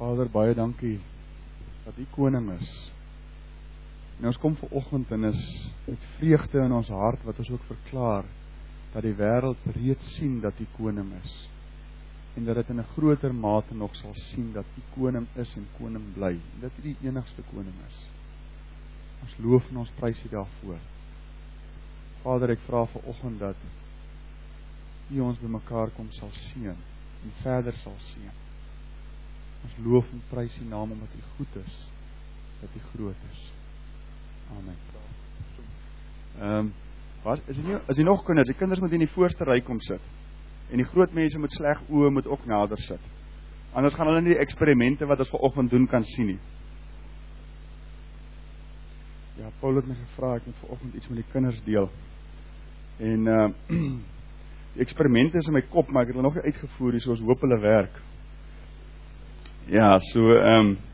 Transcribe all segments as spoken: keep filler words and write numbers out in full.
Vader, baie dankie dat U koning is. En ons kom vanoggend en is met vreugde in ons hart wat ons ook verklaar dat die wêreld reeds sien dat U koning is. En dat dit in 'n groter mate nog sal sien dat U koning is en koning bly. En dat U die enigste koning is. Ons loof en ons prys U daarvoor. Vader, ek vra vanoggend dat U ons bymekaar kom sal seën en verder sal seën. Ons loof en prys U naam omdat U goed is, dat U groot is. Amen. Ehm um, wat is dit nie is jy nog kinders? Die kinders moet in die voorste ry kom sit. En die groot mense met sleg oë moet ook nader sit. Anders gaan hulle nie die eksperimente wat ons vanoggend doen kan sien nie. Ja, Paul het my gevra ek moet vanoggend iets met die kinders deel. En uh, die eksperimente is in my kop, maar ek het hulle nog nie uitgevoer nie, so ons hoop hulle werk. Ja, so ehm um,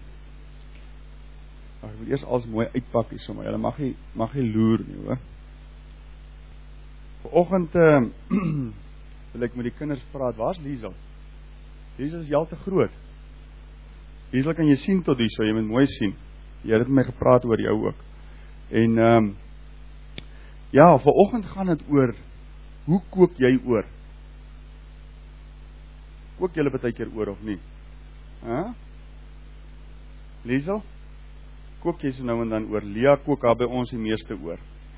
ek wil eers alles mooi uitpak hier sommer. Hulle mag nie mag nie loer nie, hoor. Vanoggend ehm uh, wil ek met die kinders praat. Waar's Liesel? Liesel is heel te groot. Liesel kan jy sien tot hier, so jy moet mooi sien. Jy het met my gepraat oor jou ook. En ehm um, ja, vanoggend gaan dit oor hoe kook jy oor? Kook jy baie keer oor of nie? Hæ? Liesel? Kook jy so nou en dan oor? Lia kook haar by ons die meeste oor.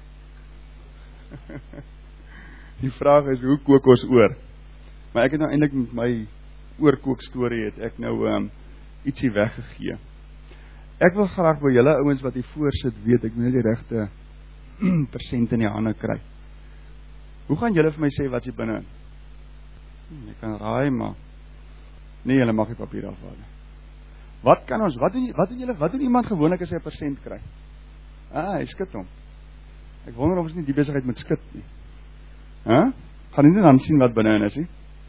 Die vraag is, hoe kook ons oor? Maar ek het nou eintlik met my oorkook storie het ek nou um, ietsie weggegee. Ek wil graag by julle ouens wat hier voor sit weet, ek moet die regte persent in die hande kry. Hoe gaan julle vir my sê wat jy binne in? Hm, ek kan raai, maar nee, julle mag die papier afhaal. Wat kan ons, wat doen, wat doen julle, wat doen iemand gewoonlik as hy 'n persent kry? Ah, hy skit hom. Ek wonder of ons nie die besigheid moet skit nie. Hæ? Gaan nie dan sien wat binne in is nie.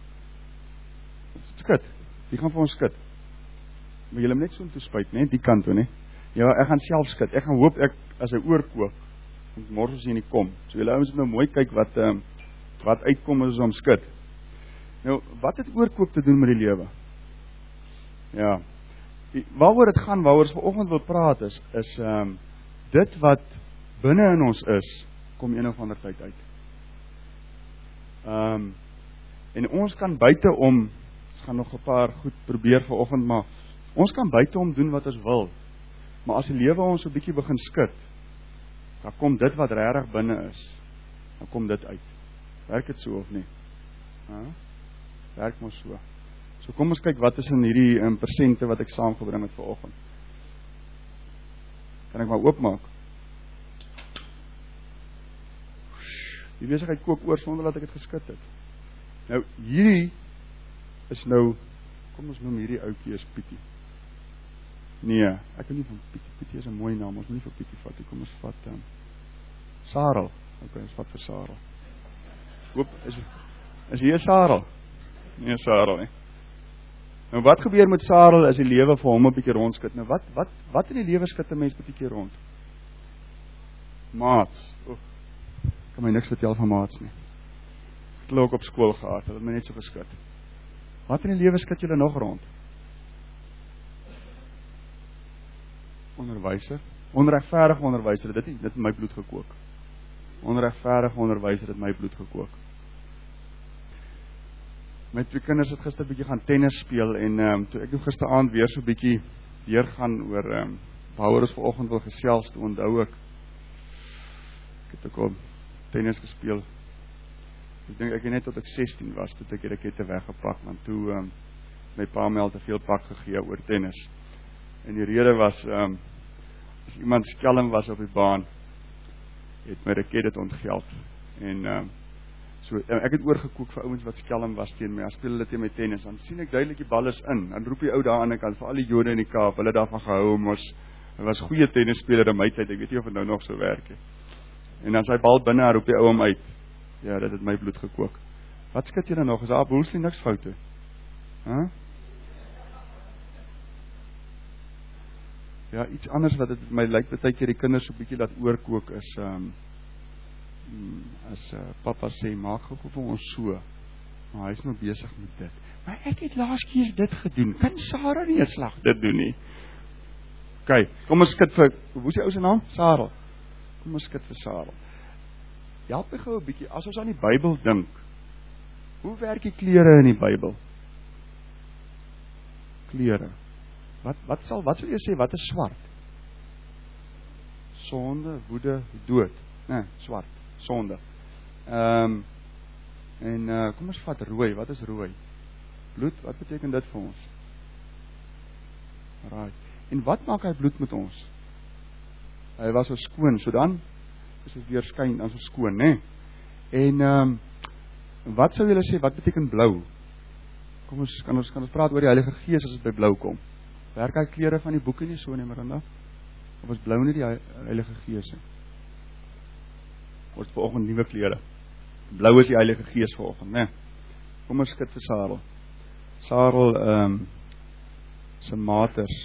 Skit. Wie gaan vir ons skit? Maar julle moet net so intoe spuit, né, die kant toe, né? Ja, ek gaan self skit. Ek gaan hoop ek as hy oorkoop, want môre as hy nie kom. So julle ouens moet nou mooi kyk wat ehm um, wat uitkom as ons hom skit. Nou, wat het oorkoop te doen met die lewe? Ja. Die, waaroor dit gaan, waaroor ons vanoggend wil praat is is ehm um, dit wat binne in ons is, kom een of ander tyd uit. Ehm um, en ons kan buite om, ons gaan nog 'n paar goed probeer vanoggend, maar ons kan buite om doen wat ons wil. Maar as die lewe ons so 'n bietjie begin skud, dan kom dit wat regtig binne is, dan kom dit uit. Werk dit so of nie? Hæ? Werk mos so. So kom ons kyk wat is in hierdie um, persente wat ek saamgebring het vanoggend. Kan ek maar oopmaak? Die besigheid kook oor sonder dat ek dit geskit het. Nou, hierdie is nou, kom ons noem hierdie ouetjie is Pietie. Nee, ek wil nie van Pietie, Pietie is 'n mooi naam, ons moet nie vir Pietie vat, kom ons vat dan. Um, Sarel, ok, ons vat vir Sarel. Hoop, is, is hier Sarel? Nee, Sarel, nie. Nou, wat gebeur met Sarel as die lewe vir hom 'n bietjie rondskit? Nou, wat, wat, wat in die lewe skit 'n mens 'n bietjie rond? Maats, oh. Kan my niks vertel van maats nie. Ek het ook op skool gehad, het my net so geskit. Wat in die lewe skit julle nog rond? Onderwyser. Onregverdige onderwyser, dit het dit in my bloed gekook. Onregverdige onderwyser het my bloed gekook. My twee kinders het gister bietjie gaan tennis speel en ehm um, toe ek nou gisteraand weer so bietjie deur gaan oor ehm um, waaroor ons vanoggend wil gesels, toe onthou ek ek het ook al tennis gespeel. Ek dink ek het net tot ek sestien was, toe ek die rakette weggepak, want toe um, my pa my al te veel pak gegee oor tennis. En die rede was, um, as iemand skelm was op die baan, het my raket dit ontgeld. En um, so, ek het oorgekook vir ouens wat skelm was teen my, dan speel hulle teen my tennis, dan sien ek duidelik die bal is in, dan roep die ou daar aan die kant, vir al die Jode in die Kaap, hulle daarvan gehou, ons, hy was goeie tennisspeler in my tyd, ek weet nie of het nou nog so werk he. En dan sy bal binne, roep die ou hom uit. Ja, dit het my bloed gekook. Wat skit julle nog? Is daar boelslie niks foute? Huh? Ja, iets anders wat het my lyk, baie keer die kinders so 'n bietjie laat oorkook is, um, as uh, papa sê, maak gou vir ons so. Maar hy is nog besig met dit. Maar ek het laas keer dit gedoen. Kan Sarah nie 'n slag dit doen nie? OK, kom ons skit vir, hoe is die ou se naam? Sarah. Kom ons skit vir Sarah. Help my gou 'n bietjie, as ons aan die Bybel dink, hoe werk die kleure in die Bybel? Kleure. Wat wat sal wat sal jy sê wat is swart? Sonde, woede, dood. Nee, swart, sonde. Ehm um, en uh, kom ons vat rooi. Wat is rooi? Bloed, wat beteken dit vir ons? Right. En wat maak hy bloed met ons? Hy was so skoon, so dan is dit weer skyn as so skoon, né? En ehm um, wat sou julle sê wat beteken blou? Kom ons kan ons kan ons praat oor die Heilige Gees as dit by blou kom. Werk hy kleure van die boeke nie so nie, Miranda? Of is blou nie die Heilige Gees nie? Ons vanoggend nuwe kleure. Blou is die Heilige Gees vanoggend, né? Kom ons skit vir Sarel. Sarel ehm um, se maters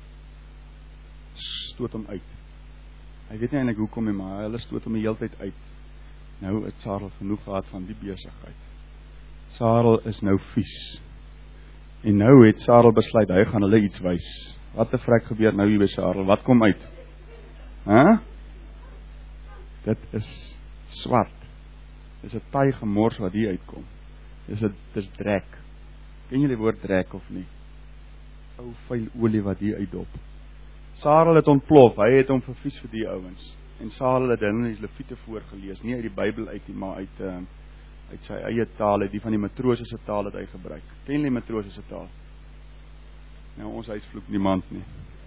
stoot hom uit. Hy weet nie eintlik hoekom nie, maar hulle stoot hom die hele tyd uit. Nou het Sarel genoeg gehad van die besigheid. Sarel is nou vies. En nou het Sarel besluit, hy gaan hulle iets wys. Wat 'n vrek gebeur nou hier by Sarel? Wat kom uit? Hæ? Huh? Dit is swart. Dis 'n taai gemors wat hier uitkom. Dis 'n dis drek. Ken jy die woord drek of nie? Ou vuil olie wat hier uitdop. Sarel het ontplof. Hy het hom vervies vir die ouens. En Sarel het dan die Lewiete voorgelees, nie uit die Bybel uit nie, maar uit uh, uit sy eie taal, uit die van die matrose se taal het hy gebruik. Ken jy die matrose se taal? Nou ons huis vloek niemand nie.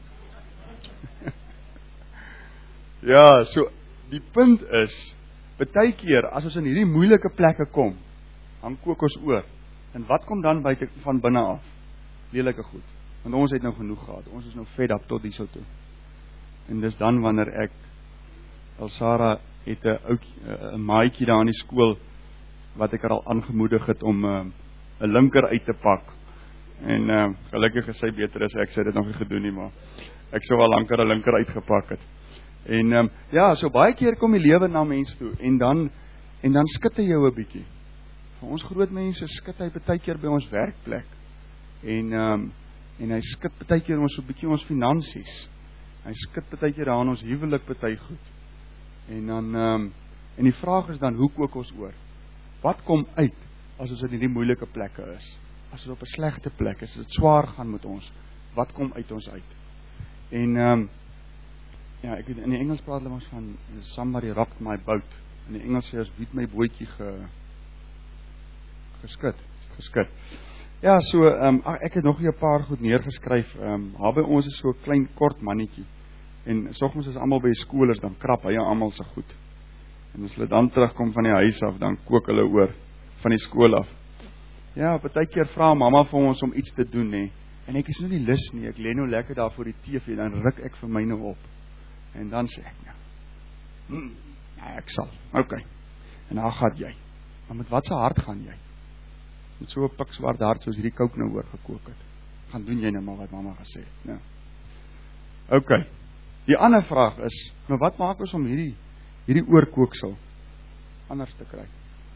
Ja, so die punt is, baie keer as ons in hierdie moeilike plekke kom, dan kook ons oor. En wat kom dan buite van binne af? Lelike goed. Want ons het nou genoeg gehad. Ons is nou fed up tot hierso toe. En dis dan wanneer ek Elsara het 'n ou 'n maatjie daar in die skool wat ek haar al aangemoedig het om 'n uh, linker uit te pak. En uh, gelukkig gesê beter is ek sê dit nog nie gedoen nie, maar ek sou al lanker 'n linker uitgepak het. En um, ja, so baie keer kom die lewe na mense toe en dan en dan skit hy jou 'n bietjie. Vir ons groot mense skit hy baie keer by ons werkplek. En um, en hy skit baie keer ons so 'n bietjie ons finansies. Hy skit baie keer aan ons huwelik baie goed. En dan um, en die vraag is dan, hoe kook ons oor? Wat kom uit as ons in hierdie moeilike plekke is? As ons op 'n slegte plek is, as dit swaar gaan met ons, wat kom uit ons uit? En um, ja, ek weet in die Engels praat hulle ons van somebody rocked my boat. In die Engels sê ons wie het my bootjie ge geskit, geskit. Ja, so um, ek het nog hier 'n paar goed neergeskryf. Ehm um, daar by ons is so 'n klein kort mannetjie. En soggens is almal by skool is dan krap hy almal se goed. En as hulle dan terugkom van die huis af, dan kook hulle oor van die skool af. Ja, baie keer vra mamma vir ons om iets te doen, nê. En ek is nou nie lus nie. Ek lê nou lekker daar voor die T V, dan ruk ek vir my nou op. En dan sê ek nou, hm, ja, ek sal. OK. En dan gaan jy. Maar met wat se hart gaan jy? Met so 'n pik swart hart soos hierdie kook nou oorgekook het. Gaan doen jy nou maar wat mamma gesê het, né? OK. Die ander vraag is, nou wat maak ons om hierdie hierdie oorkooksel anders te kry?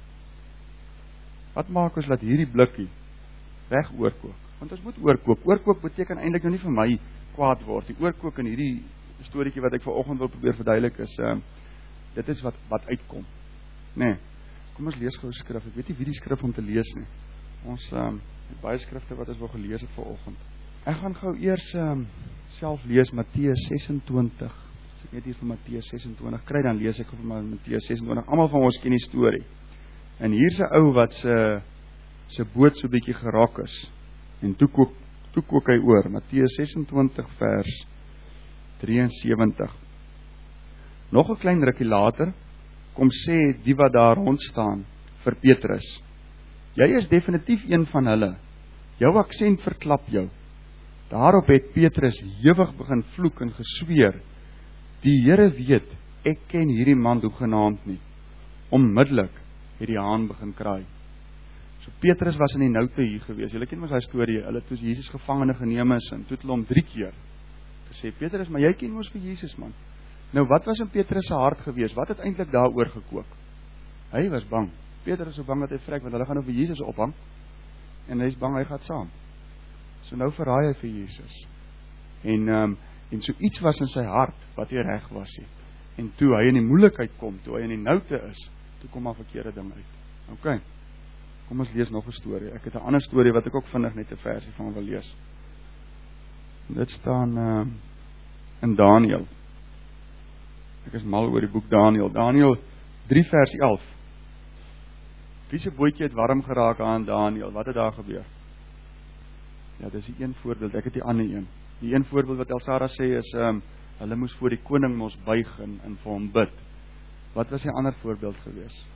Wat maak ons dat hierdie blikkie weg oorkook? Want ons moet oorkook. Oorkook beteken eintlik nou nie vir my kwaad word. Die oorkook in hierdie storieetjie wat ek vanoggend wil probeer verduidelik is, uh, dit is wat wat uitkom. Nê. Nee. Kom ons lees gou 'n skrif. Ek weet nie wie die skrif om te lees nie. Ons um, het baie skrifte wat ons wil gelees het vanoggend. Ek gaan gou eers um, self lees Matteus ses en twintig. As ek net hier vir Matteus ses en twintig kry, dan lees ek vir Matteus ses en twintig. Almal van ons ken die storie. En hier's 'n ou wat se se boot so bietjie gerok is. En toe kook toe kook hy oor. Matteus ses en twintig vers drieënsewentig. Nog 'n klein rukkie later kom sê die wat daar rond staan vir Petrus: "Jy is definitief een van hulle. Jou aksent verklap jou." Daarop het Petrus hewig begin vloek en gesweer: "Die Here weet, ek ken hierdie man hoegenaamd nie." Onmiddellik het die haan begin kraai. So Petrus was in die noute hier gewees. Julle ken mos daai storie. Hulle toe Jesus gevangene geneem is en toe het hulle hom drie keer gesê: "Petrus, maar jy ken mos vir Jesus, man." Nou wat was in Petrus se hart gewees? Wat het eintlik daaroor gekook? Hy was bang. Peter is so bang dat hy vrek, want hulle gaan nou vir Jesus ophang, en hy is bang hy gaan saam. So nou verraai hy vir Jesus. En, um, en so iets was in sy hart, wat hy reg was nie. En toe hy in die moeilikheid kom, toe hy in die noute is, toe kom maar verkeerde ding uit. Ok, kom ons lees nog 'n storie. Ek het 'n ander storie wat ek ook vinnig net 'n versie van wil lees. En dit staan uh, in Daniël. Ek is mal oor die boek Daniël. Daniël drie vers elf. Wie se bootjie het warm geraak aan Daniël? Wat het daar gebeur? Ja, dis die een voorbeeld, ek het die ander een. Die een voorbeeld wat Elsara sê is, um, hulle moes voor die koning mos buig en, en vir hom bid. Wat was die ander voorbeeld gewees?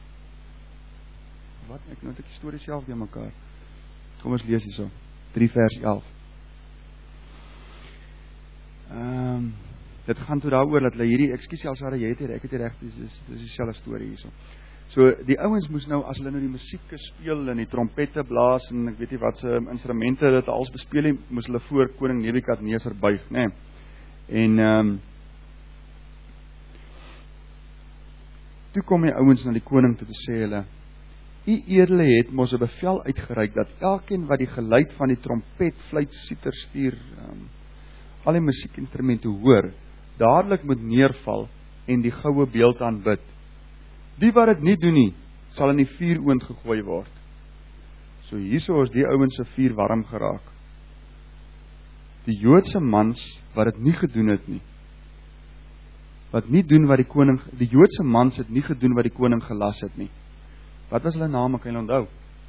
Wat? Ek nou het ek die storie self deur mekaar. Kom ons lees hierso. drie vers elf. Ehm um, dit gaan toe daaroor dat hulle hierdie, ekskuus Elsara, jy het hier, ek het hier reg, dis dis dis dieselfde storie hierso. So die ouens moes nou, as hulle nou die musiek speel en die trompette blaas en ek weet nie wat se instrumente dit als bespeel het, moes hulle voor koning Nebukadneser buig, né? Nee. En ehm um, toe kom die ouens na die koning toe te sê hulle, U edele het mos 'n bevel uitgereik dat elkeen wat die geluid van die trompet, fluit, siter, stuur, um, al die musiekinstrumente hoor, dadelik moet neerval en die goue beeld aanbid. Die wat dit nie doen nie, sal in die vuuroond gegooi word. So hierso is die ouens se vuur warm geraak. Die Joodse mans wat dit nie gedoen het nie, wat nie doen wat die koning, die Joodse mans het nie gedoen wat die koning gelas het nie. Wat was hulle name, kan jy onthou?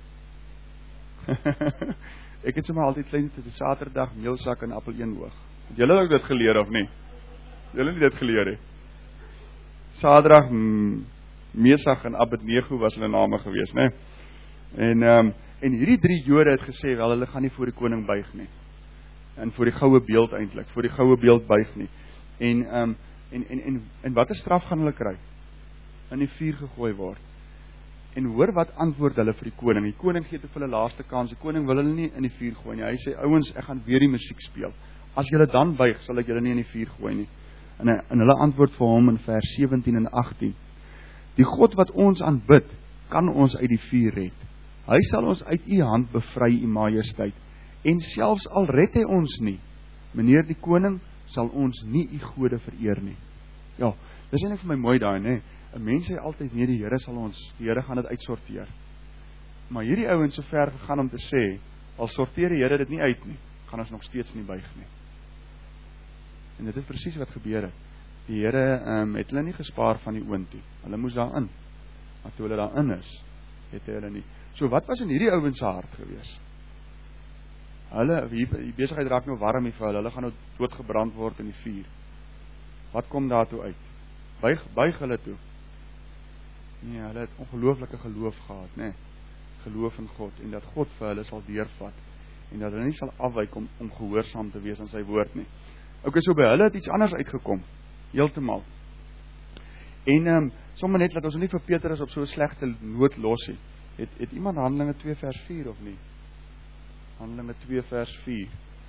Ek het sommer altyd klein te Saterdag, meelsak en appel een oog. Het julle ook dit geleer of nie? Julle nie dit geleer he? Saterdag, Mesach en Abednego was hulle name gewees, né? En, um, en hierdie drie Jode het gesê, wel, hulle gaan nie voor die koning buig nie. En voor die goue beeld eintlik, voor die goue beeld buig nie. En, um, en, en, en, en wat 'n straf gaan hulle kry? In die vuur gegooi word. En hoor wat antwoord hulle vir die koning. Die koning gee te vir hulle laaste kans. Die koning wil hulle nie in die vuur gooi nie. Hy sê, ouens, ek gaan weer die musiek speel. As julle dan buig, sal ek julle nie in die vuur gooi nie. En, en hulle antwoord vir hom in vers sewentien en agtien. Die God wat ons aanbid, kan ons uit die vuur red. Hy sal ons uit u hand bevry, u majesteit. En selfs al red hy ons nie, meneer die koning, sal ons nie u gode vereer nie. Ja, dis eintlik vir my mooi daai, né? 'n Mens sê altyd, nee, die Here sal ons, die Here gaan dit uitsorteer. Maar hierdie ouens so ver gegaan om te sê, al sorteer die Here dit nie uit nie, gaan ons nog steeds nie buig nie. En dit is presies wat gebeur het. Die Here um, het hulle nie gespaar van die oond nie. Hulle moes daarin. Maar toe hulle daarin is, het hy hulle nie. So wat was in hierdie ouens se hart gewees? Hulle, die besigheid raak nou warm hier vir hulle, hulle gaan nou doodgebrand word in die vuur. Wat kom daartoe uit? Buig, buig hulle toe. Nee, hulle het ongelooflike geloof gehad, nee. Geloof in God, en dat God vir hulle sal deurvat, en dat hulle nie sal afwyk om, om gehoorsaam te wees aan sy woord nie. Ok, so by hulle het iets anders uitgekom, heeltemal. En, um, sommer net, dat ons nie vir Petrus op so'n slegte noot los het, het, het iemand Handelinge twee vers vier of nie? Handelinge twee vers vier.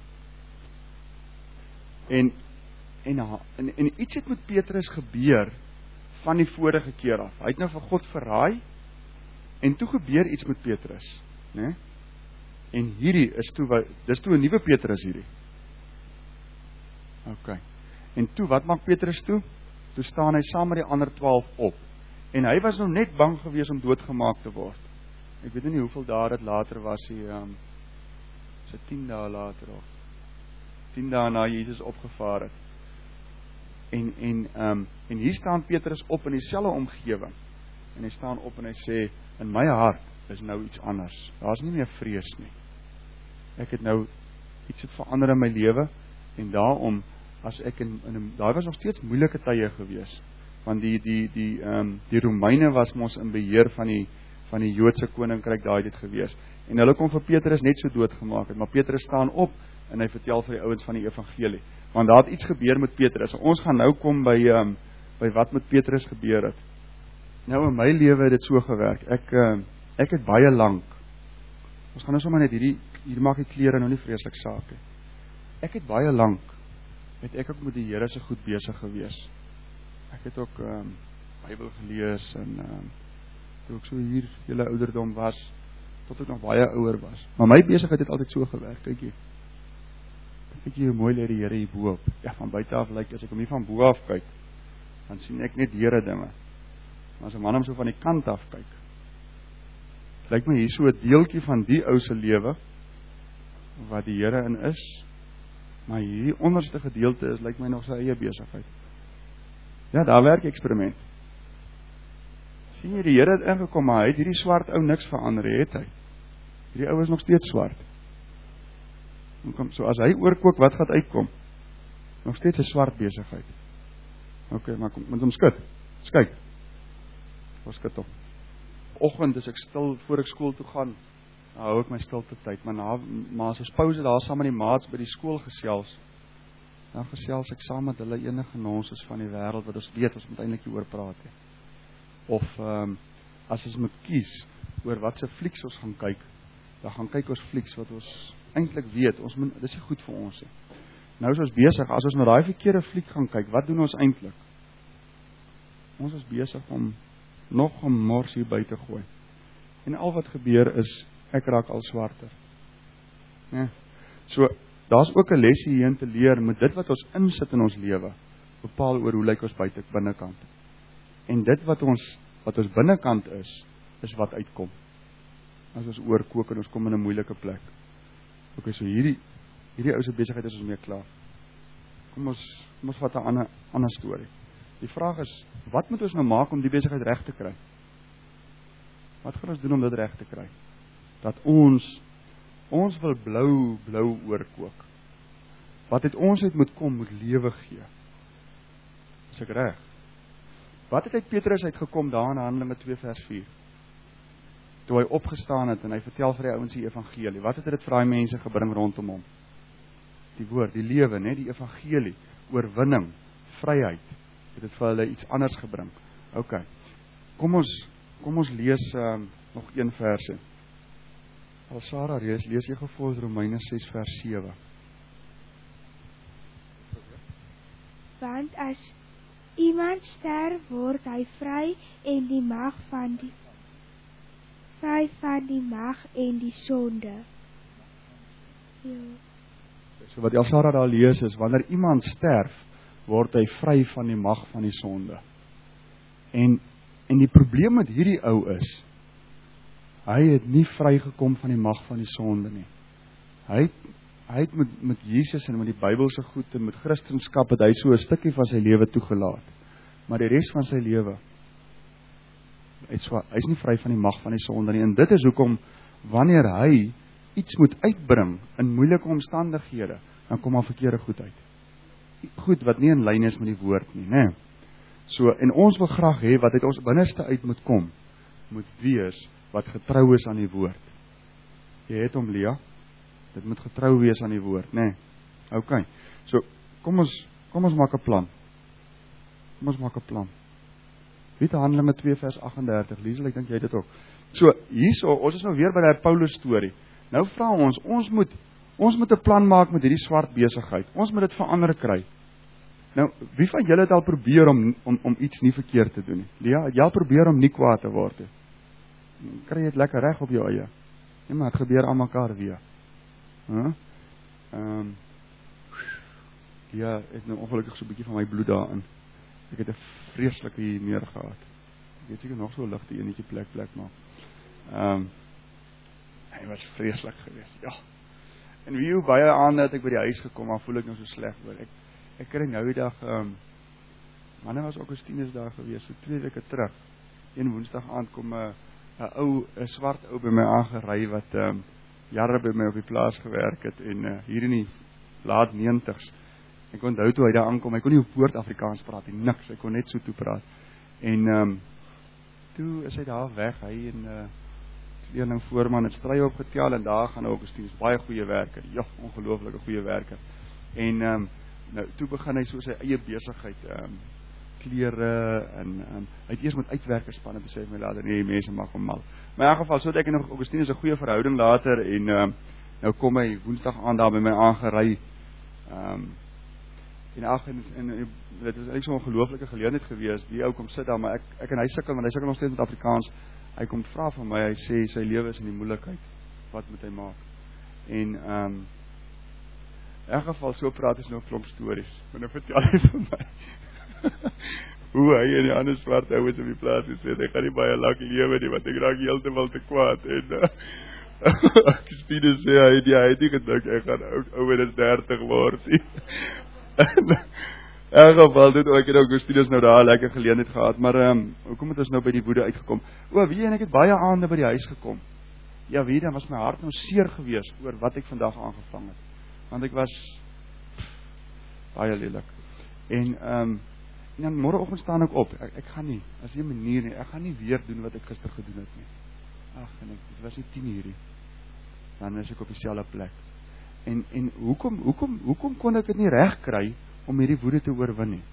En, en, en, en iets het met Petrus gebeur, van die vorige keer af. Hy het nou vir God verraai, en toe gebeur iets met Petrus, né? En hierdie is toe, dis toe 'n nuwe Petrus hierdie. Ok. En toe, wat maak Petrus toe? Toe staan hy saam met die ander twaalf op. En hy was nou net bang gewees om doodgemaak te word. Ek weet nie hoeveel dae dit later was, hy, um, so tien dae later of, tien dae na Jesus opgevaar het. En, en, um, en hier staan Petrus op in dieselfde omgewing. En hy staan op en hy sê, in my hart is nou iets anders. Daar is nie meer vrees nie. Ek het nou, iets het verander in my lewe, en daarom, as ek in, in daar was nog steeds moeilike tye gewees, want die, die, die, um, die Romeine was mos in beheer van die, van die Joodse koninkryk daai dit gewees. En hulle kon vir Petrus net so doodgemaak het, maar Petrus staan op, en hy vertel vir die ouens van die evangelie. Want daar het iets gebeur met Petrus. Ons gaan nou kom by, um, by wat met Petrus gebeur het. Nou in my lewe het dit so gewerk. Ek, uh, ek het baie lank, ons gaan nou sommer net hierdie, hier maak die klere nou nie vreeslik saak he. Ek het baie lank, het ek ook met die Here se goed besig gewees. Ek het ook um, Bybel gelees, en um, toe ek so hier julle ouderdom was, tot ek nog baie ouer was. Maar my besigheid het altyd so gewerk, kyk jy. Kyk jy hoe mooi lê die Here hier bo op. Ja, van buite af lyk, as ek hom hier van bo af kyk, dan sien ek net Here dinge. Maar as 'n man hom so van die kant af kyk, lyk my hier so 'n deeltjie van die ou se lewe wat die Here in is, maar hierdie onderste gedeelte is lyk my nog sy eie besigheid. Ja, daar werk eksperiment. Sien jy, die Here het ingekom, maar hy het hierdie swart ou niks verander, het hy. Hierdie ou is nog steeds swart. So as hy oorkook, wat gaat uitkom? Nog steeds 'n swart besigheid. Ok, maar kom, moet hom skud. Skyk. Ons skud hom. Oggend is ek stil voor ek skool toe gaan. Nou hou ek my stilte tyd, maar na maar as ons pouse daar saam met die maats by die skool gesels, dan gesels ek saam met hulle enige nonsens van die wêreld wat ons weet, ons moet eintlik hieroor praat he. Of um, as ons moet kies oor wat se flieks ons gaan kyk, dan gaan kyk ons flieks wat ons eintlik weet, ons moet, dit is nie goed vir ons he. Nou is ons besig, as ons na daai verkeerde fliek gaan kyk, wat doen ons eintlik? Ons is besig om nog 'n mors hier buite gooi. En al wat gebeur is, ek raak al swarter. Ja. So, daar's ook 'n les hierheen te leer, met dit wat ons insit in ons lewe, bepaal oor hoe lyk ons buite binnekant. En dit wat ons, wat ons binnekant is, is wat uitkom. As ons oorkook en ons kom in 'n moeilike plek. Ok, so hierdie, hierdie ou se besigheid is ons mee klaar. Kom ons, kom ons vat 'n ander, ander storie. Die vraag is, wat moet ons nou maak om die besigheid reg te kry? Wat gaan ons doen om dit reg te kry? Dat ons, ons wil blou, blou oorkook. Wat het ons uit moet kom, moet lewe gee. Is ek reg? Wat het uit Petrus uitgekom daar in Handelinge twee vers vier? Toe hy opgestaan het en hy vertel vir die ouens die evangelie. Wat het dit vir daai mense gebring rondom hom? Die woord, die lewe, net die evangelie, oorwinning, vryheid. Het dit vir hulle iets anders gebring. Ok, kom ons, kom ons lees um, nog een verse. As Sarah lees, lees jy gevolgens Romeine ses vers sewe. Want as iemand sterf, word hy vry en die mag van die vry van die mag en die sonde. Ja. So wat Elsara daar lees is, wanneer iemand sterf, word hy vry van die mag van die sonde. En, en die probleem met hierdie ou is, hy het nie vrygekom van die mag van die sonde nie. Hy het, hy het met, met Jesus en met die Bybelse goed en met Christendom het hy so 'n stukkie van sy lewe toegelaat. Maar die res van sy lewe, hy is, hy is nie vry van die mag van die sonde nie. En dit is hoekom, wanneer hy iets moet uitbring in moeilike omstandighede, dan kom daar verkeerde goed uit. Goed wat nie in lyn is met die woord nie, né? So, en ons wil graag hê wat uit ons binneste uit moet kom, moet wees wat getrou is aan die woord. Jy het hom, Lia, dit moet getrou wees aan die woord, né? Ok, so, kom ons, kom ons maak 'n plan. Kom ons maak 'n plan. Wie het Handelinge twee vers agt en dertig, Liesel, ek dink jy dit ook. So, hierso, ons is nou weer by die Paulus storie. Nou vra ons, ons moet, ons moet 'n plan maak met hierdie swart besigheid. Ons moet dit verander kry. Nou, wie van julle het al probeer om, om, om iets nie verkeerd te doen nie? Ja, het jy al probeer om nie kwaad te word nie? Kry jy het lekker reg op jou eie? Nee, maar het gebeur aan mekaar weer. Huh? Um, ja, ek het nou ongelukkig so 'n bietjie van my bloed daarin. Ek het 'n vreeslike hier meer gehad. Ek weet seker nog so lig die enetjie plek plek maar. Ehm um, hy was vreeslik geweest. Ja. En wie hoe baie aande het ek by die huis gekom, maar voel ek nou so sleg oor. Ek ek kry nou die dag ehm um, manne was Augustinus daar gewees, so twee weke terug. Een woensdag aand kom 'n 'n ou 'n swart ou by my aangery wat ehm um, jare by my op die plaas gewerk het en uh, hier in die laat negentigs. Ek onthou toe hy daar aankom, hy kon nie op woord Afrikaans praat nie, niks, hy kon net so toe praat. En ehm um, toe is hy daar weg, hy en uh, leerling voorman het stry opgetel en daar gaan Augustinus, baie goeie werker, ja, ongelooflike goeie werker. En ehm um, nou toe begin hy so sy eie besigheid, ehm um, klere en um, hy het eers met uitwerkerspanne besef my later, nee, mense mag hom mal. Maar in elk geval, so het ek en Augustinus 'n goeie verhouding later en um, nou kom hy woensdag aan daar by my aangery. Ehm um, en ag en, en, en dit is eintlik so 'n ongelooflike geleentheid gewees. Die ou kom sit daar, maar ek ek en hy sukkel want hy sukkel nog steeds met Afrikaans. hy kom vra van my, hy sê sy lewe is in die moeilikheid. Wat moet hy maak? En ehm um, in elk geval so praat is nog 'n klomp stories. Maar nou vertel hy vir my hoe hy en die ander swart ouens op die plaas gesê, ek gaan nie baie lank lewe nie, want ek raak heeltemal te kwaad. En uh, Christine sê, hy het, hy het nie gedink, ek gaan ouer as dertig word. In elk geval, dit ook en ook Christine is nou daar lekker geleentheid gehad, maar um, hoekom het ons nou by die woede uitgekom? O, wie en ek het baie aande by die huis gekom. Ja, wie, dan was my hart nou seer geweest oor wat ek vandag aangevang het. Want ek was pff, baie lelik. En, um, en dan morgenoggend staan ek op. Ek, ek gaan nie, as die manier nie, ek gaan nie weer doen wat ek gister gedoen het nie. Ag, en ek, dit was nie tien uur nie. Dan is ek op dieselfde plek. En, en hoekom, hoekom, hoekom kon ek dit nie reg kry om hierdie woede te oorwin nie?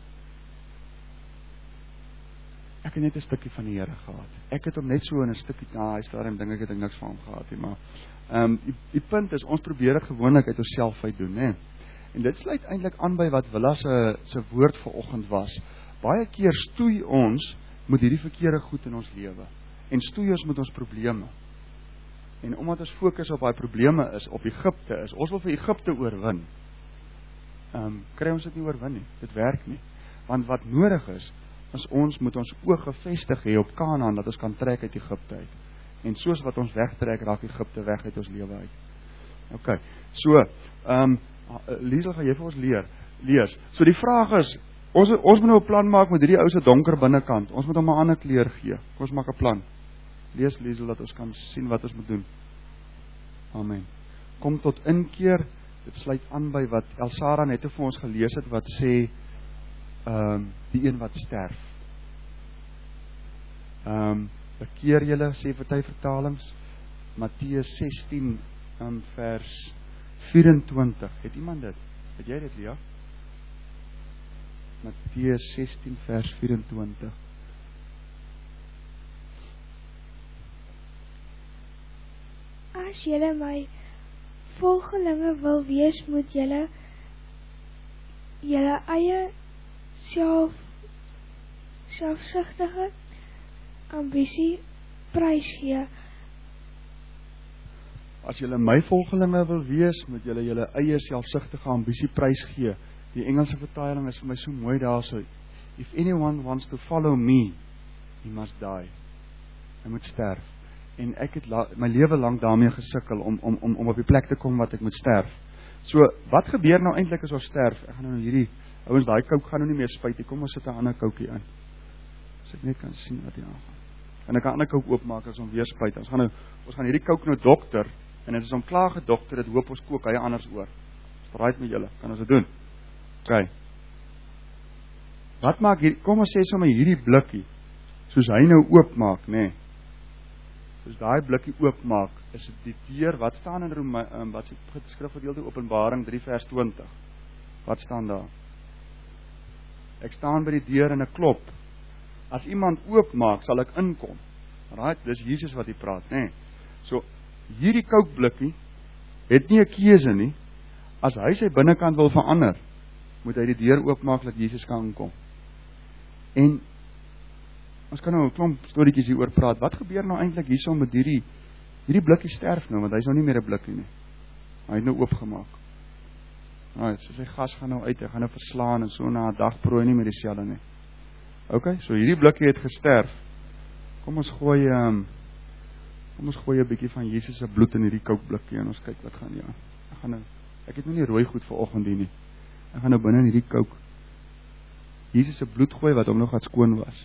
Ek het net 'n stukkie van die Here gehad. Ek het hom net so in 'n stukkie, nou, hy stadium dink ek het ek niks van hom gehad nie, maar ehm um, die, die punt is, ons probeer dit gewoonlik uit onsself uit doen, né? En dit sluit eintlik aan by wat Willa se se woord vanoggend was. Baie keer stoei ons met hierdie verkeerde goed in ons lewe en stoei ons met ons probleme. En omdat ons fokus op daai probleme is, op Egipte is, ons wil vir Egipte oorwin. Ehm um, kry ons dit nie oorwin nie. Dit werk nie. Want wat nodig is, is ons moet ons oog gefestig hê op Kanaan, dat ons kan trek uit Egipte uit. En soos wat ons wegtrek, raak Egipte weg uit ons lewe uit. OK. So, ehm um, Liesel, gaan jy vir ons leer, lees. So die vraag is, ons, ons moet nou 'n plan maak met hierdie ou se donker binnekant. Ons moet hom 'n ander kleur gee. Kom ons maak 'n plan. Lees Liesel, dat ons kan sien wat ons moet doen. Amen. Kom tot inkeer. Dit sluit aan by wat Elsara net vir ons gelees het, wat sê, ehm um, die een wat sterf. Ehm um, bekeer julle, sê party vertalings, Matteus sestien um, vers vyf-en-twintig. Het iemand dit? Het jy dit, Lia? Matteus sestien vers vyf-en-twintig. As julle my volgelinge wil wees, moet julle julle eie self selfsugtige ambisie prysgee. As julle my volgelinge wil wees, moet julle julle eie selfsugtige ambisie prysgee. Die Engelse vertaling is vir my so mooi daarso. If anyone wants to follow me, he must die. Hy moet sterf. En ek het la, my lewe lank daarmee gesukkel om om om om op die plek te kom wat ek moet sterf. So, wat gebeur nou eintlik as ons sterf? Ek gaan nou hierdie ouens, daai kook gaan nou nie meer spuit nie. Kom ons sit 'n ander kookie in. As ek net kan sien wat hier aangaan. En ek kan 'n ander kook oopmaak as om weer spuit. Ons gaan nou ons gaan hierdie kook nou dokter en dit is om klaar gedokter, dit hoop ons kook hy anders oor. Straait met julle, kan ons dit doen? OK. Wat maak hier? Kom ons sê sommer hierdie blikkie soos hy nou oopmaak, nê? Nee. Soos daai blikkie oopmaak, is dit die deur, wat staan in Rome, um, wat se skrifgedeelte Openbaring drie vers twintig. Wat staan daar? Ek staan by die deur en ek klop. As iemand oopmaak, sal ek inkom. Right, dis Jesus wat hier praat, nê? Nee. So hierdie kookblikkie het nie 'n keuse nie. As hy sy binnekant wil verander, moet hy die deur oopmaak dat Jesus kan inkom. En ons kan nou 'n klomp storieetjies hieroor praat. Wat gebeur nou eintlik hierso met hierdie hierdie blikkie sterf nou, want hy's nou nie meer 'n blikkie nie. Hy het nou oopgemaak. Nou, so sy gas gaan nou uit, hy gaan nou verslaan en so na 'n dag prooi nie meer dieselfde nie. OK, so hierdie blikkie het gesterf. Kom ons gooi um, kom ons gooi 'n bietjie van Jesus se bloed in hierdie kookblikkie en ons kyk wat gaan hier aan. Ek gaan nou ek het nou nie rooi goed vir oggend hier nie. Ek gaan nou binne in hierdie kook Jesus se bloed gooi wat hom nog wat skoon was.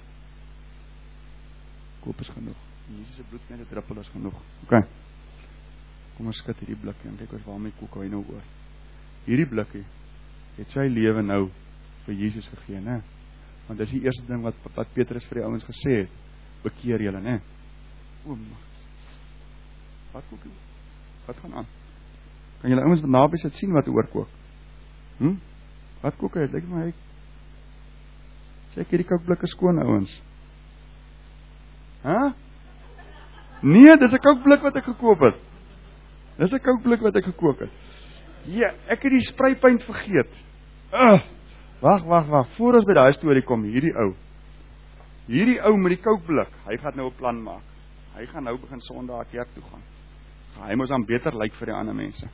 Koop is genoeg. Jesus se bloed net 'n druppel is genoeg. OK. Kom ons skud hierdie blikkie en kyk ons waarmee kook hy nou oor. Hierdie blikkie het sy lewe nou vir Jesus gegee, né? Want dis die eerste ding wat wat Petrus vir die ouens gesê het. Bekeer julle, né? O, wat kook? Wat gaan aan? Kan julle ouens naby sit sien wat oorkook? Hm? Wat kook hy? Lyk my hy sê ek hierdie kookblikke skoon, ouens. Hæ? Huh? Nee, dis 'n kookblik wat ek gekoop het. Dis 'n kookblik wat ek gekook het. Ja, ek het die spraypaint vergeet. Ugh. Wag, wag, wag. Voor ons by daai storie kom, hierdie ou. Hierdie ou met die kookblik, hy gaan nou 'n plan maak. hy gaan nou begin Sondag kerk toe gaan. Hy moes dan beter lyk vir die ander mense.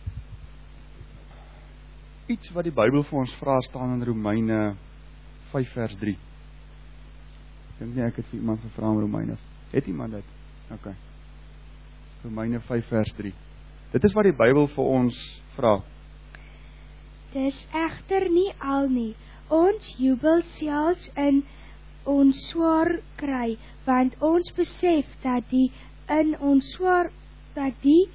Iets wat die Bybel vir ons vra staan in Romeine vyf vers drie. Ek dink nie ek het vir iemand gevra om Romeine. Het iemand dit? Ok. Romeine vyf vers drie. Dit is wat die Bybel vir ons vra. Dis egter nie al nie. Ons jubel selfs in ons swaar kry, want ons besef dat die in ons swaar dat die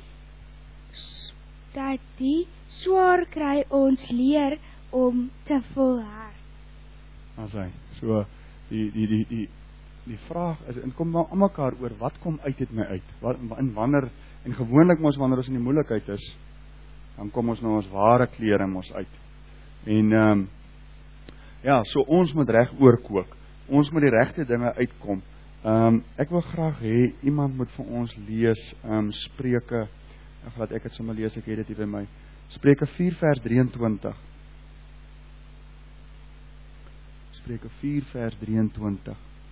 dat die swaar kry ons leer om te volhard. As hy, so die die die die die vraag is, en kom maar aan mekaar oor wat kom uit dit my uit. Wat in wanneer en gewoonlik mos wanneer ons in die moeilikheid is, dan kom ons nou ons ware klere mos uit. En ehm um, ja, so ons moet reg oorkook. Ons moet die regte dinge uitkom. Ehm um, ek wil graag hê iemand moet vir ons lees ehm um, Spreuke. Ek laat ek dit sommer lees, ek het dit hier by my. Spreuke vier vers drieëntwintig. Spreuke vier vers drieëntwintig.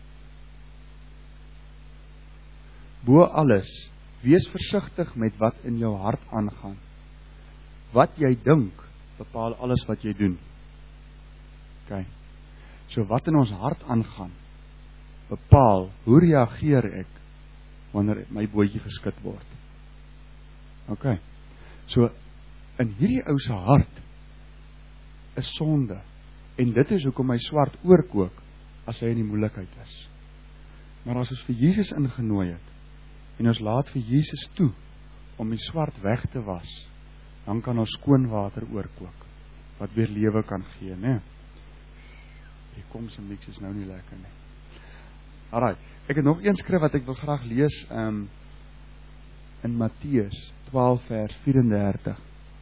Bo alles, wees versigtig met wat in jou hart aangaan. Wat jy dink, bepaal alles wat jy doen. OK. So wat in ons hart aangaan, bepaal hoe reageer ek wanneer my bootjie geskit word. OK. So in hierdie ou se hart is sonde, en dit is hoekom hy swart oorkook as hy in die moeilikheid is. Maar as ons vir Jesus ingenooi het en ons laat vir Jesus toe om die swart weg te was, dan kan ons skoon water oorkook wat weer lewe kan gee, né? Die koms en mix is nou nie lekker nie. Alright, ek het nog een skrif wat ek wil graag lees um, in Matteus twaalf vers vyf-en-dertig.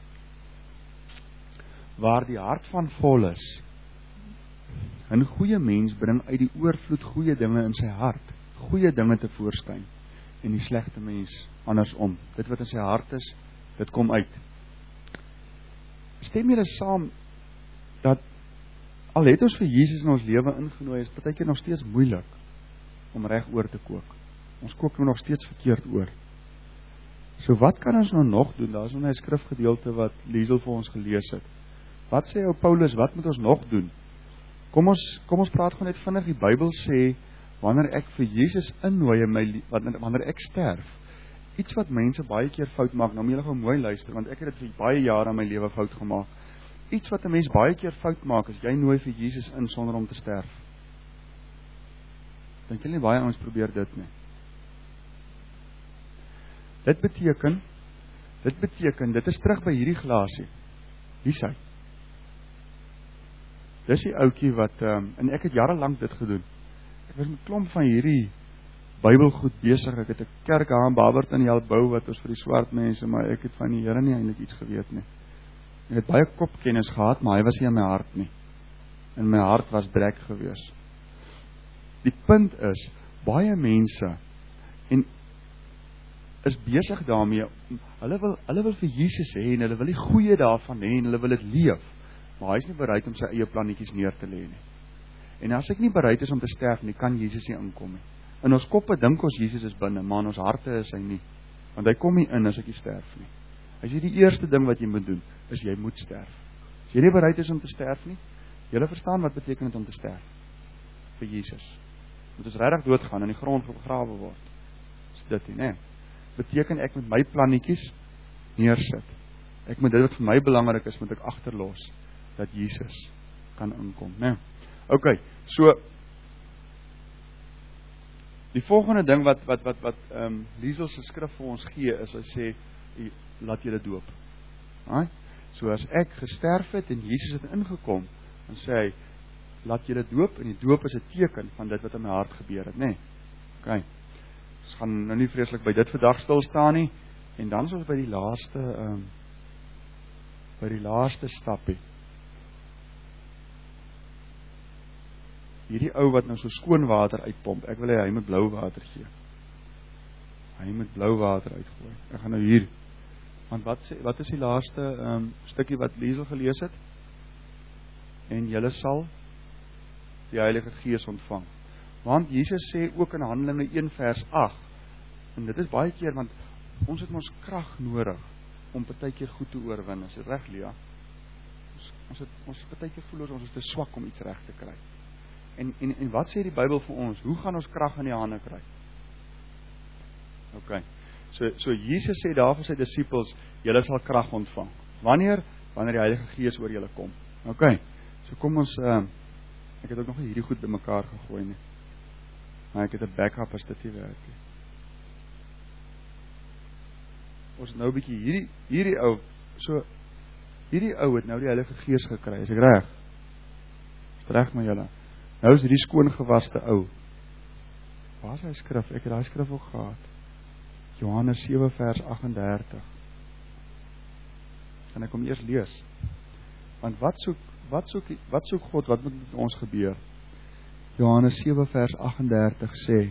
Waar die hart van vol is, 'n goeie mens bring uit die oorvloed goeie dinge in sy hart, goeie dinge te voorskyn, en die slegte mens andersom. Dit wat in sy hart is, dit kom uit. Stem julle saam dat al het ons vir Jesus in ons lewe ingenooi, is partykeer nog steeds moeilik om reg oor te kook. Ons kook nou nog steeds verkeerd oor. So wat kan ons nou nog doen? Daar is nou 'n skrifgedeelte wat Liesel vir ons gelees het. Wat sê ou Paulus, wat moet ons nog doen? Kom ons kom ons praat gewoon net vinnig. Die Bybel sê, wanneer ek vir Jesus innooi in my wanneer ek sterf, iets wat mense baie keer fout maak, nou moet julle gou mooi luister, want ek het dit vir baie jare in my lewe fout gemaak. Iets wat 'n mens baie keer fout maak, is jy nooi vir Jesus in sonder om te sterf. Dink julle nie baie ons probeer dit nie? Dit beteken, dit beteken, dit is terug by hierdie glasie. Wie sê? Dis die ouetjie wat, um, en ek het jarelang dit gedoen. Ek was met klomp van hierdie Bybelgoed besig. Ek het 'n kerk daar in Barberton help bou wat ons vir die swart mense, maar ek het van die Here nie eintlik iets geweet nie. Ek het baie kopkennis gehad, maar hy was nie in my hart nie. In my hart was drek gewees. Die punt is, baie mense en is besig daarmee, hulle wil, hulle wil vir Jesus hê, en hulle wil die goeie daarvan hê, en hulle wil dit leef, maar hy is nie bereid om sy eie plannetjies neer te lê nie. En as ek nie bereid is om te sterf nie, kan Jesus nie inkom nie. In ons koppe dink ons Jesus is binne, maar in ons harte is hy nie, want hy kom nie in as ek nie sterf nie. Hy sê die eerste ding wat jy moet doen, is jy moet sterf. As jy nie bereid is om te sterf nie, julle verstaan wat beteken dit om te sterf, vir Jesus. Moet ons regtig doodgaan, in die grond begrawe word. Is dit nie, nee. Beteken ek met my plannetjies neersit. Ek moet dit wat vir my belangrik is, moet ek agterlos, dat Jesus kan inkom, né? OK, so die volgende ding wat wat wat wat ehm um, Liesel se skrif vir ons gee is hy sê laat julle doop. Right? So as ek gesterf het en Jesus het ingekom, dan sê hy laat julle doop, en die doop is 'n teken van dit wat in my hart gebeur het, né? Nee. OK. Ons gaan nou nie vreeslik by dit vandag stil staan nie, en dan is ons by die laaste ehm um, by die laaste stappie. Hierdie ou wat nou so skoon water uitpomp, ek wil hê hy moet blou water gee. Hy moet blou water uitgooi. Ek gaan nou hier, want wat sê, wat is die laaste um, stukkie wat Liesel gelees het? En julle sal die Heilige Gees ontvang. Want Jesus sê ook in Handelinge een vers agt, En dit is baie keer, want ons het ons krag nodig om partykeer goed te oorwin. Is dit reg, Lia? Ons ons het ons partykeer voel ons ons is te swak om iets reg te kry. En en en wat sê die Bybel vir ons? Hoe gaan ons krag in die hande kry? OK. So so Jesus sê daar vir sy disippels, julle sal krag ontvang. Wanneer? Wanneer die Heilige Gees oor julle kom. OK. So kom ons uh, ek het ook nog hierdie goed bymekaar gegooi nie. Maar ek het 'n backup as dit nie werk nie. Ons nou 'n bietjie hierdie hierdie ou so hierdie ou het nou die Heilige Gees gekry. Is ek reg? Is reg met julle? Nou is hierdie skoongewaste ou. Waar is hy skrif? Ek het daai skrif ook gehad. Johannes sewe vers agt en dertig. Kan ek hom eers lees? Want wat soek wat soek wat soek God? Wat moet met ons gebeur? Johannes sewe vers agt en dertig sê: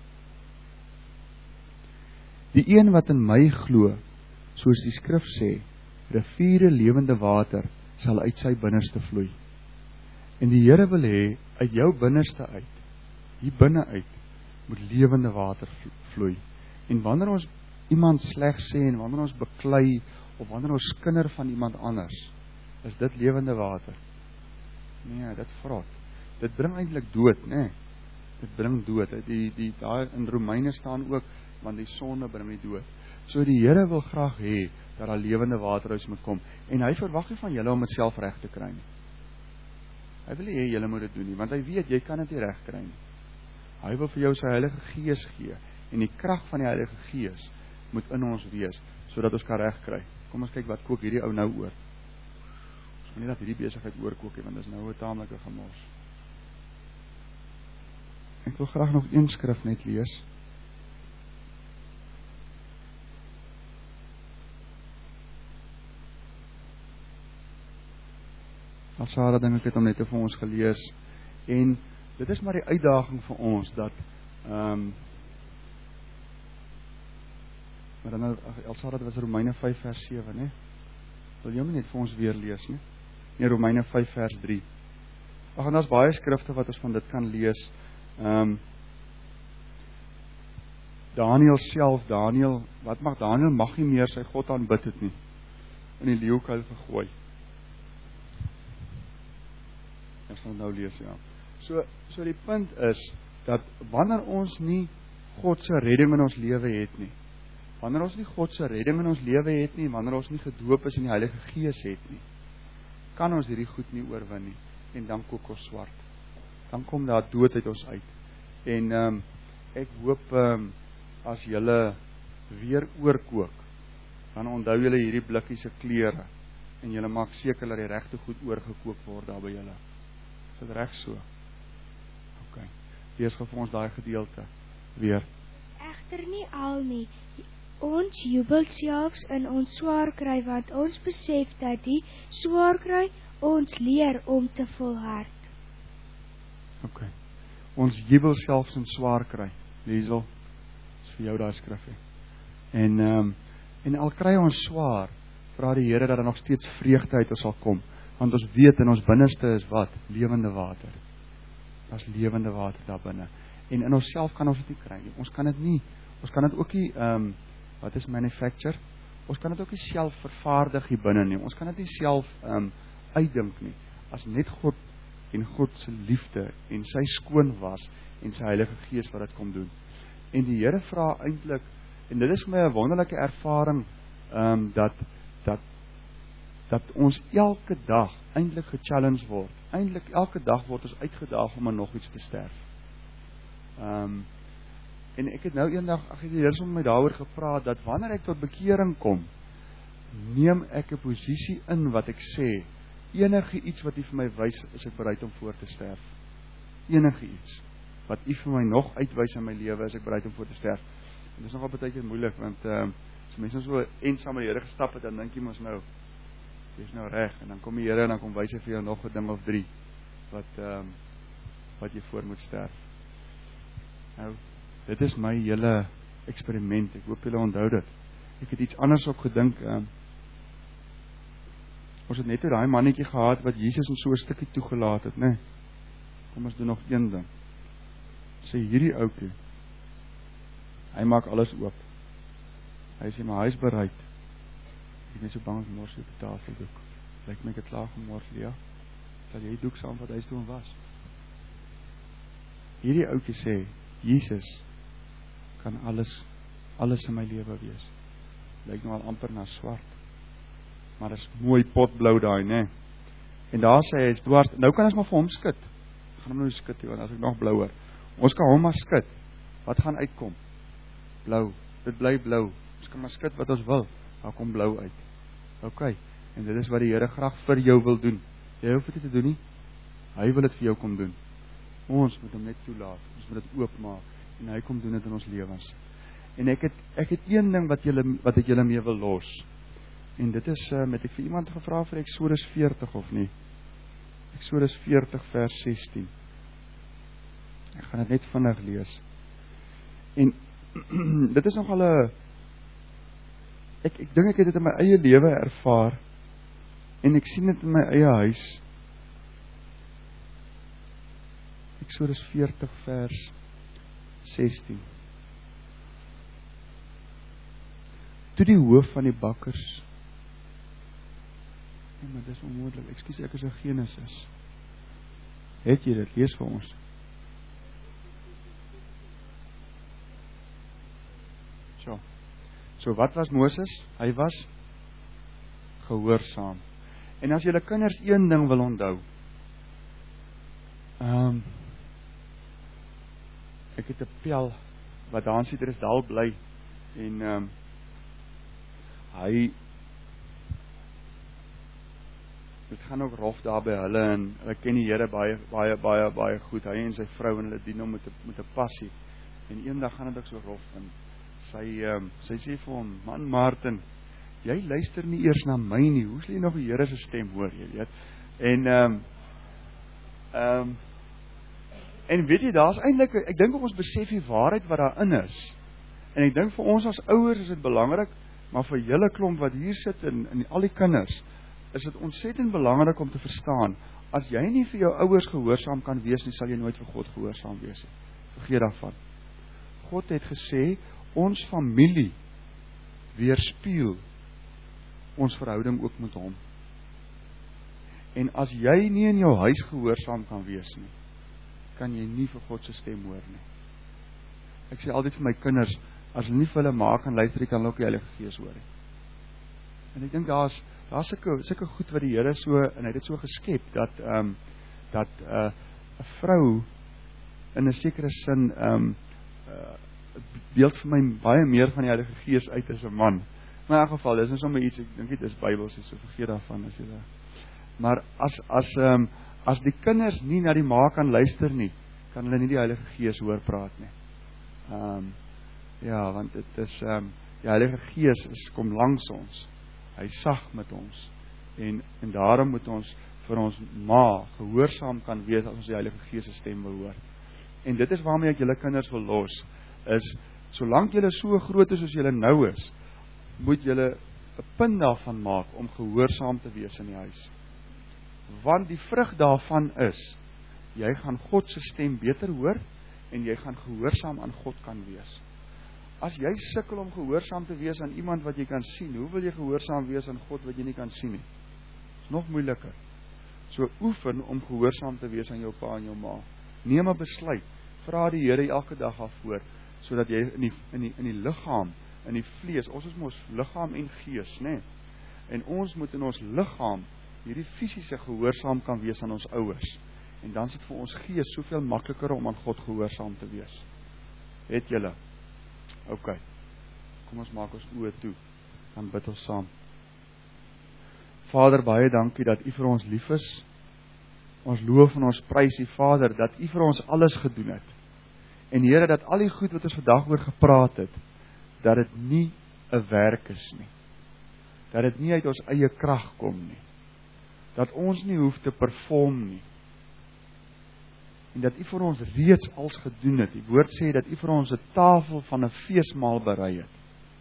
Die een wat in my glo, soos die skrif sê, riviere lewende water sal uit sy binneste vloei. En die Here wil hê uit jou binneste uit, hier binne uit, moet lewende water vloei. En wanneer ons iemand sleg sê en wanneer ons beklei of wanneer ons skinder van iemand anders, is dit lewende water. Nee, dit vrot. Dit bring eintlik dood, nê? Nee. Dit bring dood. Die die daar in Romeine staan ook, want die sonde bring die dood. So die Here wil graag hê dat daar lewende water uit moet kom, en hy verwag nie van julle om dit self reg te kry nie. Hy wil nie hê julle moet dit doen nie, want hy weet jy kan dit nie reg kry nie. Hy wil vir jou sy Heilige Gees gee, en die krag van die Heilige Gees moet in ons wees, sodat ons kan reg kry. Kom ons kyk wat kook hierdie ou nou oor. Ons moet nie dat hierdie besigheid oorkook nie, want dit is nou 'n taamlike gemors. Ek wil graag nog een skrif net lees. Al Sarah dink ek het hom net vir ons gelees, en dit is maar die uitdaging vir ons, dat ehm um, maar dan nou, Al Sarah, dit was Romeine vyf vers sewe, né? Wil jy hom net vir ons weer lees, né? Nee, Romeine vyf vers drie. Ag, en daar's baie skrifte wat ons van dit kan lees. Ehm um, Daniel self, Daniel, wat mag Daniel mag nie meer sy God aanbid het nie, in die leeukuil gegooi. Ek sal nou lees, ja. So, so die punt is, dat wanneer ons nie God se redding in ons lewe het nie, wanneer ons nie God se redding in ons lewe het nie, wanneer ons nie gedoop is in die Heilige Gees het nie, kan ons hierdie goed nie oorwin nie, en dan kook ons swart. Dan kom daar dood uit ons uit. En um, ek hoop, um, as julle weer oorkook, dan onthou julle hierdie blikkie se kleure, en julle maak seker dat die regte goed oorgekook word daar by julle. Is dit reg so? Ok. Lees gou vir ons daai gedeelte weer. Egter nie al nie. Ons jubel selfs in ons swaar kry, want ons besef dat die swaar kry ons leer om te volhard. Ok. Ons jubel selfs in swaar kry. Liesel, is vir jou daai skrif hè. En um, en al kry ons swaar, vra die Here dat daar nog steeds vreugde uit ons sal kom, want ons weet in ons binneste is wat? Lewende water. Daar's lewende water daar binne. En in onsself kan ons dit nie kry nie. Ons kan dit nie, ons kan dit ook nie um, wat is manufacture? Ons kan dit ook nie self vervaardig hier binne nie. Ons kan dit nie self um, uitdink nie. As net God en God se liefde en sy skoon was en sy Heilige Gees wat dit kom doen. En die Here vra eintlik, en dit is vir my 'n wonderlike ervaring, um, dat dat dat ons elke dag eintlik gechallenge word. Eintlik elke dag word ons uitgedaag om aan nog iets te sterf. Um, en ek het nou eendag, ag die Here het met my daaroor gepraat, dat wanneer ek tot bekering kom, neem ek 'n posisie in wat ek sê, enige iets wat U vir my wys, is ek bereid om voor te sterf. Enige iets wat U vir my nog uitwys in my lewe, is ek bereid om voor te sterf. En dit is nogal baie keer moeilik, want um, as mense so eensaam met die Here gestap het, dan dink jy mos nou, dis nou reg, en dan kom die Here en dan kom wys hy vir jou nog 'n ding of drie wat um, wat jy voor moet sterf. Nou, dit is my hele eksperiment. Ek hoop julle onthou dit. Ek het iets anders ook gedink. Um, ons het net oor daai mannetjie gehad wat Jesus in so 'n stukkie toegelaat het, né? Nee, kom ons doen nog een ding. Sê hierdie ouetjie, Hy maak alles oop. Hy sê, maar hy is bereid. Ek is so bang as mors op die tafeldoek. Lyk my ek het klaar gemors, ja. Sal jy die doek saam wat hy toe en was? Hierdie ouetjie sê, Jesus kan alles, alles in my lewe wees. Lyk nou al amper na swart. Maar dit is mooi potblou daai, né? En daar sê hy, is dwars, nou kan ons maar vir hom skit. Gaan hom nou skit, want as ek nog blouer. Ons kan hom maar skit. Wat gaan uitkom? Blou. Dit bly blou. Ons kan maar skit wat ons wil. Daar kom blou uit. Ok. En dit is wat die Here graag vir jou wil doen. Jy hoef dit te doen nie. Hy wil dit vir jou kom doen. Ons moet hom net toelaat. Ons moet dit oopmaak. En hy kom doen dit in ons lewens. En ek het, ek het een ding wat, jylle, wat ek julle mee wil los. En dit is, um, het ek vir iemand gevra vir Eksodus veertig of nie? Eksodus veertig vers sestien. Ek gaan dit net vinnig lees. En dit is nogal 'n ek ek dink ek het dit in my eie lewe ervaar en ek sien dit in my eie huis. Eksodus veertig vers sestien. Toe die hoof van die bakkers. Nee, maar dis onmoontlik. Ekskuus, ek is 'n Genesis. Het jy dit? Lees vir ons. So. So wat was Moses? Hy was gehoorsaam. En as julle kinders een ding wil onthou. Ehm um, ek het 'n pel wat daar sit, er is daal bly en ehm um, hy dit gaan ook rof daar by hulle en hulle ken die Here baie baie baie baie goed. Hy en sy vrou en hulle dien hom met 'n met 'n passie. En eendag gaan dit ook so rof en sy ehm um, sy sê vir hom, "Man Martin, jy luister nie eers na my nie. Hoe sal jy nog die Here se stem hoor, jy weet?" En ehm um, ehm um, en weet jy, daar's eintlik, ek dink ons besef die waarheid wat daarin is. En ek dink vir ons as ouers is dit belangrik, maar vir julle klomp wat hier sit en, en al die kinders, is dit ontsettend belangrik om te verstaan, as jy nie vir jou ouers gehoorsaam kan wees nie, sal jy nooit vir God gehoorsaam wees nie. Vergeet daarvan. God het gesê, ons familie weerspieël ons verhouding ook met hom. En as jy nie in jou huis gehoorsaam kan wees nie, kan jy nie vir God se stem hoor nie. Ek sê altyd vir my kinders, as hulle nie vir hulle ma kan luister, kan hulle ook die Heilige Gees hoor nie. En ek dink daar's daar's sulke sulke goed wat die Here so, en hy het dit so geskep, dat ehm um, dat 'n uh, 'n vrou in 'n sekere sin ehm um, uh, beeld vir my baie meer van die Heilige Gees uit as 'n man. Maar in elk geval, dis nie sommer iets, ek dink dit is Bybels, so vergeet daarvan as jy daar. Maar as as ehm um, as die kinders nie na die ma kan luister nie, kan hulle nie die Heilige Gees hoor praat nie. Ehm um, ja, want dit is ehm um, die Heilige Gees is kom langs ons. Hy sag met ons. En en daarom moet ons vir ons ma gehoorsaam kan wees as ons die Heilige Gees se stem wil hoor. En dit is waarmee ek julle kinders wil los, is solank julle so groot is soos julle nou is, moet julle 'n punt daarvan maak om gehoorsaam te wees in die huis. Want die vrug daarvan is, jy gaan God se stem beter hoor en jy gaan gehoorsaam aan God kan wees. As jy sukkel om gehoorsaam te wees aan iemand wat jy kan sien, hoe wil jy gehoorsaam wees aan God wat jy nie kan sien nie? Is nog moeiliker. So oefen om gehoorsaam te wees aan jou pa en jou ma. Neem 'n besluit. Vra die Here elke dag daarvoor, sodat jy in die in die in die liggaam, in die vlees, ons is mos liggaam en gees, né? Nee? En ons moet in ons liggaam hierdie fisiese gehoorsaam kan wees aan ons ouers. En dan is dit vir ons gees soveel makliker om aan God gehoorsaam te wees. Het julle? Ok, kom ons maak ons oë toe, dan bid ons saam. Vader, baie dankie dat U vir ons lief is. Ons loof en ons prys U, Vader, dat U vir ons alles gedoen het. En Here, dat al die goed wat ons vandag oor gepraat het, dat dit nie 'n werk is nie. Dat dit nie uit ons eie krag kom nie. Dat ons nie hoef te perform nie. En dat U vir ons reeds als gedoen het. Die woord sê dat U vir ons 'n tafel van 'n feesmaal berei het.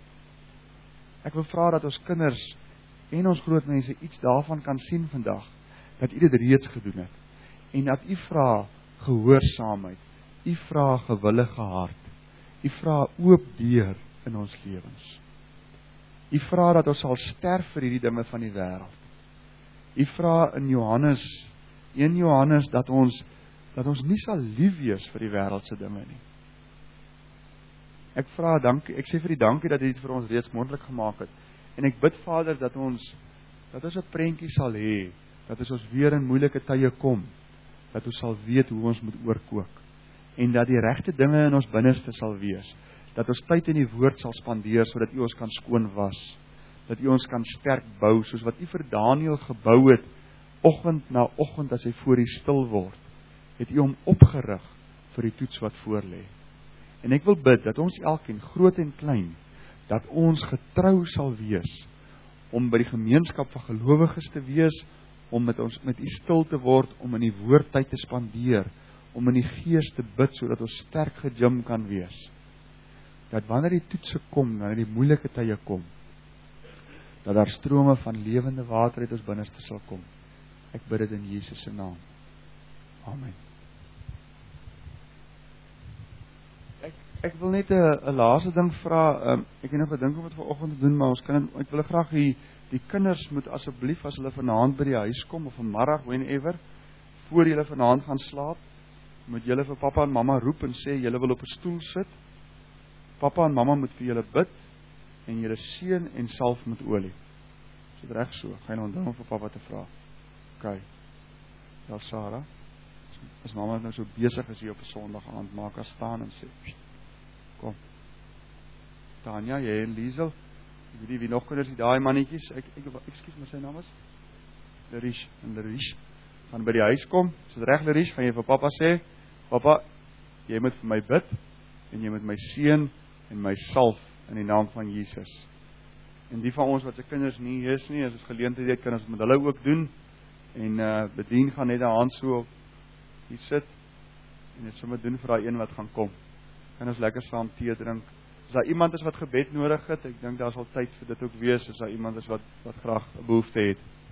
Ek wil vra dat ons kinders en ons groot mense iets daarvan kan sien vandag, dat U dit reeds gedoen het. En dat U vra gehoorsaamheid, U vra gewillige hart, U vra oop deur in ons lewens. U vra dat ons sal sterf vir hierdie dinge van die wêreld. U vra in Johannes, een Johannes dat ons dat ons nie sal lief wees vir die wêreldse dinge nie. Ek vra dankie, ek sê vir die dankie dat U dit vir ons reeds moontlik gemaak het. En ek bid Vader dat ons dat ons 'n prentjie sal hê, dat as ons weer in moeilike tye kom, dat ons sal weet hoe ons moet oorkook. En dat die regte dinge in ons binneste sal wees. Dat ons tyd in die woord sal spandeer, sodat U ons kan skoon was. Dat U ons kan sterk bou, soos wat U vir Daniël gebou het, oggend na oggend as hy voor U stil word, het U hom opgerig vir die toets wat voor lê. En ek wil bid, dat ons elkeen, groot en klein, dat ons getrou sal wees, om by die gemeenskap van gelowiges te wees, om met ons met U stil te word, om in die woord tyd te spandeer, om in die gees te bid, sodat ons sterk gegym kan wees. Dat wanneer die toetse kom, wanneer die moeilike tye kom, dat daar strome van lewende water uit ons binneste sal kom. Ek bid dit in Jesus se naam. Amen. Ek, ek wil net 'n laaste ding vra, um, ek het nog gedink om dit vanoggend te doen, maar ons kan het, ek wil graag die, die kinders moet asseblief, as hulle vanaand by die huis kom, of vanmiddag, whenever, voor julle vanaand gaan slaap, moet julle vir pappa en mamma roep en sê, julle wil op 'n stoel sit, pappa en mamma moet vir julle bid, en julle seën en salf met olie. Is dit reg so? Gaan jy onthou om vir pappa te vra? OK. Ja, Sarah, as mamma nou so besig is hier op 'n Sondag aand, maak haar staan en sê, kom. Tanya, jy en Liesel, ek weet nie wie nog kinders die daai mannetjies, ek, ek, excuse my, sy naam is? Larish, en Larish, gaan by die huis kom, is dit reg Larish, gaan jy vir pappa sê, pappa, jy moet vir my bid, en jy moet my seën, en my salf, in die naam van Jesus. En die van ons wat se kinders nie is nie, as ons geleentheid het, kan ons met hulle ook doen, en uh, bedien gaan net 'n hand so op hier sit, en dit sommer doen vir daai een wat gaan kom. Kan ons lekker saam tee drink. As daar iemand is wat gebed nodig het, ek dink daar sal tyd vir dit ook wees, as daar iemand is wat, wat graag 'n behoefte het.